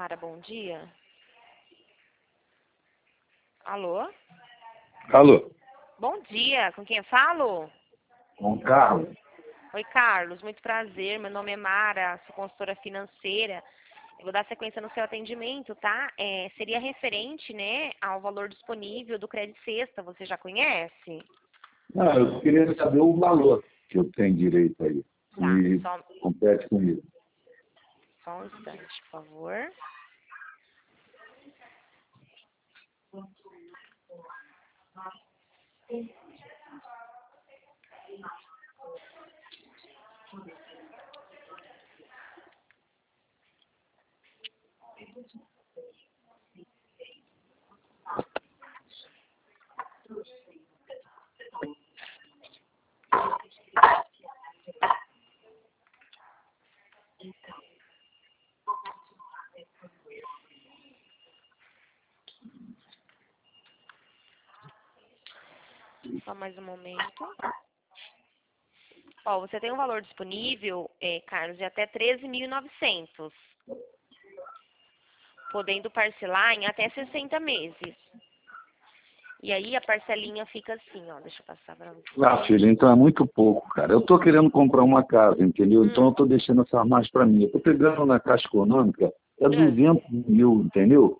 Mara, bom dia. Alô? Alô? Bom dia, com quem eu falo? Com Carlos? Oi, Carlos, muito prazer. Meu nome é Mara, sou consultora financeira. Eu vou dar sequência no seu atendimento, tá? Seria referente, né, ao valor disponível do Crédito Sexta. Você já conhece? Não, eu queria saber o valor que eu tenho direito aí. Tá, E compete comigo. só um instante, por favor. Só mais um momento. Ó, você tem um valor disponível, Carlos, de até 13.900, podendo parcelar em até 60 meses. E aí a parcelinha fica assim, ó, deixa eu passar para você. Ah, filho, então é muito pouco, cara. Eu tô querendo comprar uma casa, entendeu? Então eu tô deixando essa mais para mim. Eu tô pegando na Caixa Econômica, é 200 mil, entendeu?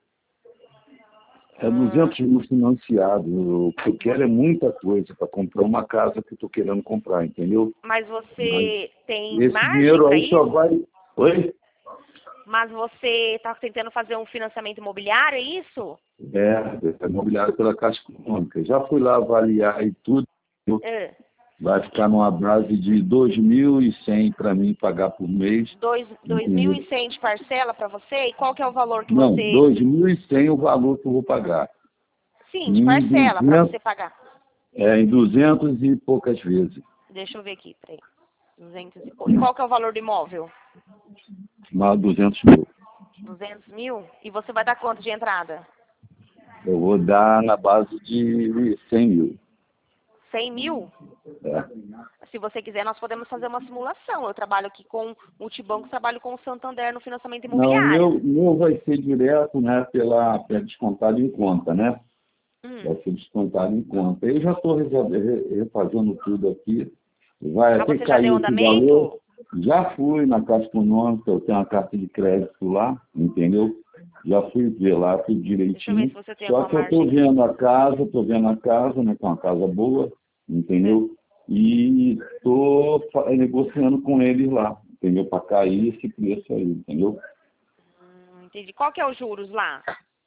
É 200 mil financiado. O que eu quero é muita coisa para comprar uma casa que eu tô querendo comprar, entendeu? Mas você tem Esse margem dinheiro para aí só isso? vai... Oi? Mas você está tentando fazer um financiamento imobiliário, é isso? É imobiliário pela Caixa Econômica. Já fui lá avaliar e tudo. É. Vai ficar numa base de 2.100 para mim pagar por mês. 2.100 de parcela para você? E qual que é o valor que Não, você... 2.100 o valor que eu vou pagar. Sim, de parcela para você pagar. Em 200 e poucas vezes. Deixa eu ver aqui, peraí. 200 e pouco. E qual que é o valor do imóvel? Mais 200 mil. 200 mil? E você vai dar quanto de entrada? Eu vou dar na base de 100 mil. 100 mil? É. Se você quiser, nós podemos fazer uma simulação. Eu trabalho aqui com o Multibanco, trabalho com o Santander no financiamento Não, imobiliário. meu vai ser direto, né, pela descontado em conta, né? Vai ser descontado em conta. Eu já estou refazendo tudo aqui. Vai Ah, até você já cair deu esse valor. andamento? Já fui na Caixa Econômica, eu tenho uma carta de crédito lá, entendeu? Já fui ver lá tudo Deixa eu ver direitinho. se você tem Só alguma que eu estou margem. vendo a casa, né, com uma casa boa, entendeu? E estou negociando com eles lá, entendeu? Para cair esse preço aí, entendeu? Entendi. Qual que é os juros lá?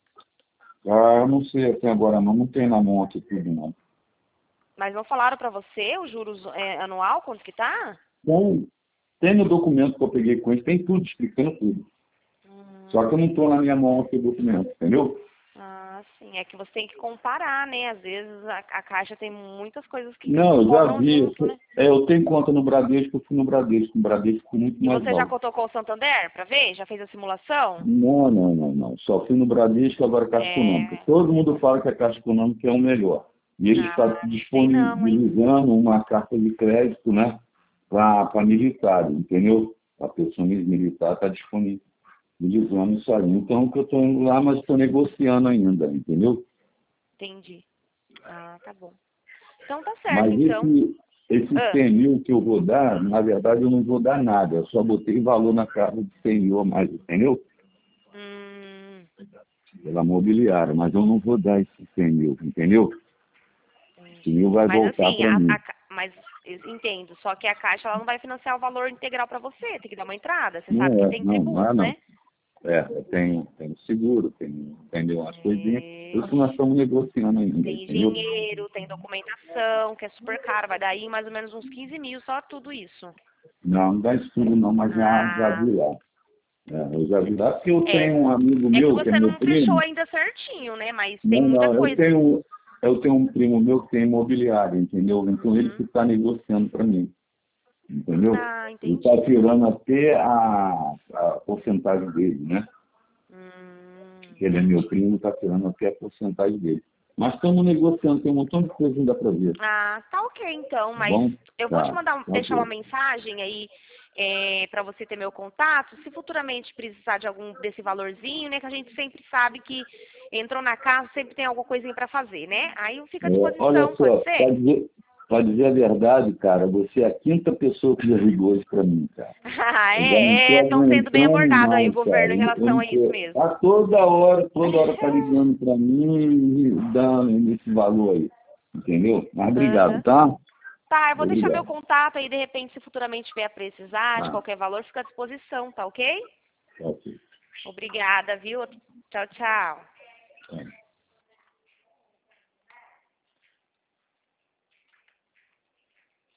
Ah, eu não sei até agora não tem na mão aqui tudo não. Mas não falaram para você os juros anual, quanto que tá? Então, tem no documento que eu peguei com eles, tem tudo, explicando tudo. Só que eu não estou na minha mão aqui o documento, entendeu? Ah, sim. É que você tem que comparar, né? Às vezes a Caixa tem muitas coisas que Não, eu já cobram vi. junto, né? Eu tenho conta no Bradesco, eu fui no Bradesco. O Bradesco ficou muito E mais você já alto. cotou com o Santander para ver? Já fez a simulação? Não. Só fui no Bradesco, agora Caixa Econômica. Todo mundo fala que a Caixa Econômica é o melhor. E ele está Não sei não, hein? disponibilizando uma carta de crédito, né, para militar, entendeu? A pessoa militar está disponibilizando isso aí. Então, que eu estou indo lá, mas estou negociando ainda, entendeu? Entendi. Ah, tá bom. Então tá certo, Mas então. esse 100 mil que eu vou dar, na verdade eu não vou dar nada. Eu só botei valor na casa de 100 mil a mais, entendeu? Pela mobiliária. Mas eu não vou dar esses 100 mil, entendeu? 100 mil vai Mas voltar assim, para mim. mas eu entendo, só que a Caixa ela não vai financiar o valor integral para você, tem que dar uma entrada. Você sabe que tem tributos, Não. né? Eu tenho seguro, entendeu? Umas coisinhas. Isso nós estamos negociando ainda, Tem entendeu? engenheiro, tem documentação, que é super caro, vai dar aí mais ou menos uns 15 mil, só tudo isso. Não dá estudo não, mas já vi lá. Eu já vi lá porque eu tenho um amigo É que meu, que é você meu não fechou primo. ainda certinho, né? Mas tem muita Não, coisa. eu tenho um primo meu que tem imobiliário, entendeu? Então ele que está negociando para mim, entendeu? Ah, Ele entendi. está tirando até a porcentagem dele, né? Ele é meu primo, está tirando até a porcentagem dele. Mas estamos negociando, tem um montão de coisa ainda para ver. Ah, tá ok então, Tá mas bom? eu vou te Tá, mandar, tá deixar uma bom. mensagem aí para você ter meu contato. Se futuramente precisar de algum desse valorzinho, né, que a gente sempre sabe que entrou na casa, sempre tem alguma coisinha para fazer, né? Aí fica à Olha disposição, pode só, ser? para dizer a verdade, cara, você é a quinta pessoa que já ligou isso para mim, cara. Ah, Eu já não estou estão sendo bem aguentando abordados aí o mais, cara. governo em relação a isso mesmo. Tá toda hora tá ligando para mim e dando esse valor aí. Entendeu? Mas obrigado, Aham. tá? Tá, eu vou deixar meu Obrigado. contato aí, de repente, se futuramente vier a precisar de Tá, qualquer valor, fica à disposição, tá ok? tá ok. Obrigada, viu? Tchau, tchau.